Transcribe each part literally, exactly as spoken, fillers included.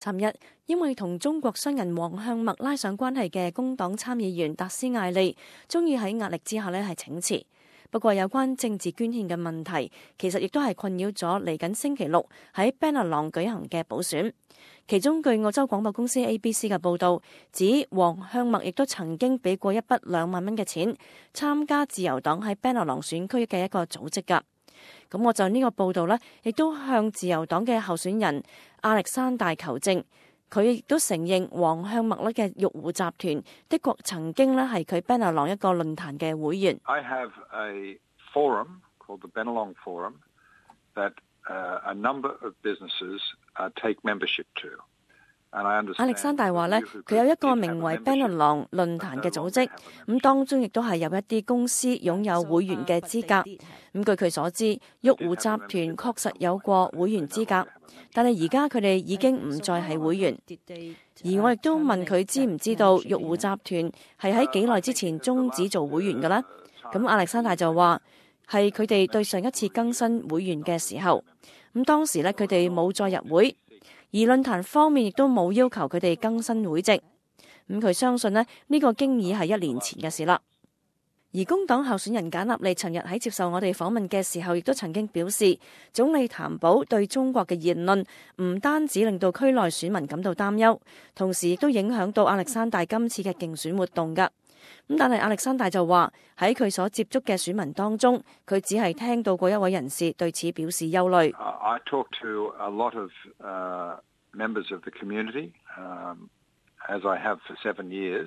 尋日，因為同中國商人黃向墨拉上關係嘅工黨參議員達斯艾利，終於喺壓力之下呢係請辭。不過有關政治捐獻嘅問題，其實亦都係困擾咗嚟緊星期六喺 Bennelong 舉行嘅補選。其中據澳洲廣播公司 A B C 嘅報導，指黃向墨亦都曾經俾過一筆兩萬蚊嘅錢參加自由黨喺 Bennelong 選區嘅一個組織㗎。咁我就呢個報導呢，亦都向自由黨嘅候選人亞歷山大求證，佢亦都承認黃向墨咧嘅玉湖集團的確曾經咧係佢 Bennelong 一個論壇嘅會員。 I have a forum called the Bennelong Forum that a number of businesses take membership to. 亞歷山大話呢，佢有一個名為 Bennelong 論壇嘅組織，咁當中亦都係有一啲公司擁有會員嘅資格。咁據佢所知，玉湖集團確實有過會員資格，但係而家佢哋已經唔再係會員。而我亦都問佢知唔知道玉湖集團係喺幾耐之前終止做會員嘅呢？咁亞歷山大就話係佢哋對上一次更新會員嘅時候，咁當時呢，佢哋冇再入會。而論壇方面亦都冇要求佢哋更新會籍，咁佢相信呢，呢個經已係一年前嘅事啦。而工黨候選人簡納利尋日喺接受我哋訪問嘅時候，亦都曾經表示，總理譚寶對中國嘅言論唔單止令到區內選民感到擔憂，同時亦都影響到亞歷山大今次嘅競選活動㗎。咁但係亞歷山大就話喺佢所接觸嘅選民當中，佢只係聽到過一位人士對此表示憂慮。 I talk to a lot of uh, members of the community, um, as I have for seven years,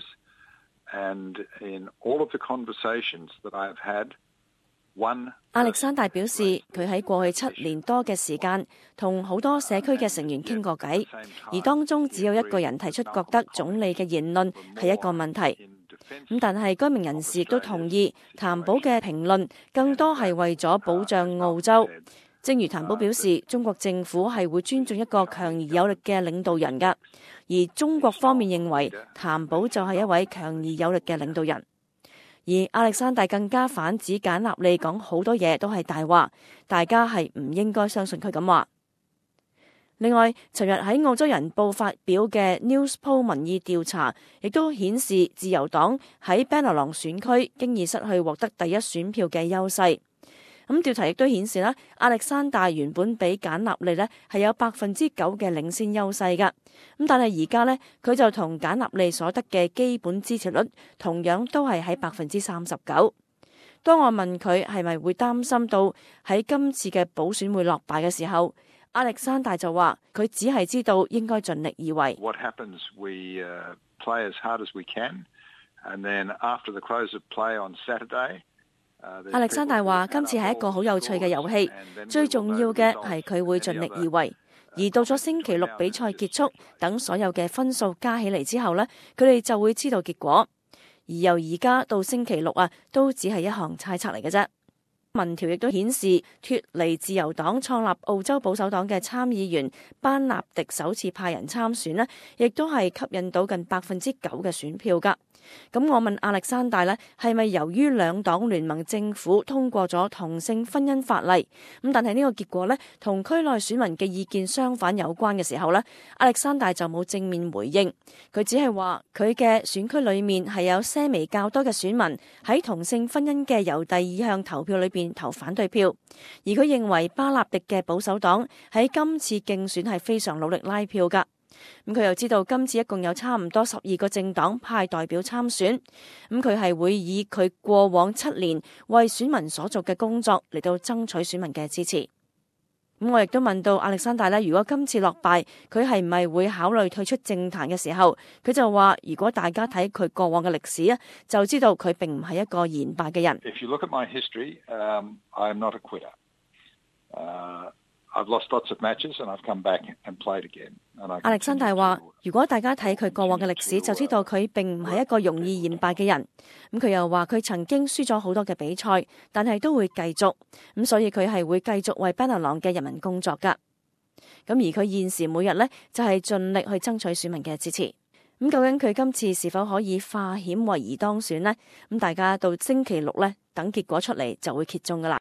and in all of the conversations that I have had, one. 亞歷山大表示，佢喺過去七年多嘅時間，同好多社區嘅成員傾過偈，而當中只有一個人提出覺得總理嘅言論係一個問題。咁但係該名人士亦都同意，譚寶嘅評論更多係為咗保障澳洲。正如譚寶表示，中國政府係會尊重一個強而有力嘅領導人㗎，而中國方面認為譚寶就係一位強而有力嘅領導人。而亞歷山大更加反指簡納利講好多嘢都係大話，大家係唔應該相信佢咁話。另外，尋日喺澳洲人報發表嘅 Newspoll 民意調查，亦都顯示自由黨喺 Bennelong 選區經已失去獲得第一選票嘅優勢。咁調查亦都顯示啦，亞歷山大原本比簡納利呢係有百分之九嘅領先優勢㗎。咁但係而家呢，佢就同簡納利所得嘅基本支持率同樣都係喺百分之三十九。當我問佢係咪會擔心到喺今次嘅補選會落敗嘅時候，亞歷山大就話佢只係知道應該盡力而為。 What happens? We uh, play as hard as we can, and then after the close of play on Saturday. 亞歷山大話今次係一個好有趣嘅遊戲，最重要嘅係佢會盡力而為。而到咗星期六比賽結束，等所有嘅分數加起嚟之後呢，佢哋就會知道結果。而由而家到星期六啊，都只係一項猜測嚟嘅啫。民調亦都顯示，脫離自由黨創立澳洲保守黨嘅參議員班納迪首次派人參選呢，亦都係吸引到近百分之九嘅選票㗎。咁我問亞歷山大呢，係咪由於兩黨聯盟政府通過咗同性婚姻法例，咁但係呢個結果呢，同區內選民嘅意見相反有關嘅時候呢，亞歷山大就冇正面回應，佢只係話佢嘅選區裏面係有些微較多嘅選民喺同性婚姻嘅郵遞意向投票裏邊投反對票，而佢認為巴納迪嘅保守黨喺今次競選係非常努力拉票㗎。咁佢又知道今次一共有差唔多十二個政黨派代表參選，咁佢係會以佢過往七年為選民所做嘅工作嚟到爭取選民嘅支持。咁我亦都問到亞歷山大呢，如果今次落敗，佢係唔係會考慮退出政壇嘅時候，佢就話如果大家睇佢過往嘅歷史啊，就知道佢並唔係一個言敗嘅人。 If you look at my history, um, I am not a quitter. Uh, I've lost lots of matches and I've come back and played again. 亞歷山大話，如果大家睇佢過往嘅歷史，就知道佢並唔係一個容易言敗嘅人。咁佢又話佢曾經輸咗好多嘅比賽，但係都會繼續。咁所以佢係會繼續為 Bennelong 嘅人民工作㗎。咁而佢現時每日呢，就係盡力去爭取選民嘅支持。咁究竟佢今次是否可以化險為夷當選呢？咁大家到星期六呢，等結果出嚟就會揭盅㗎啦。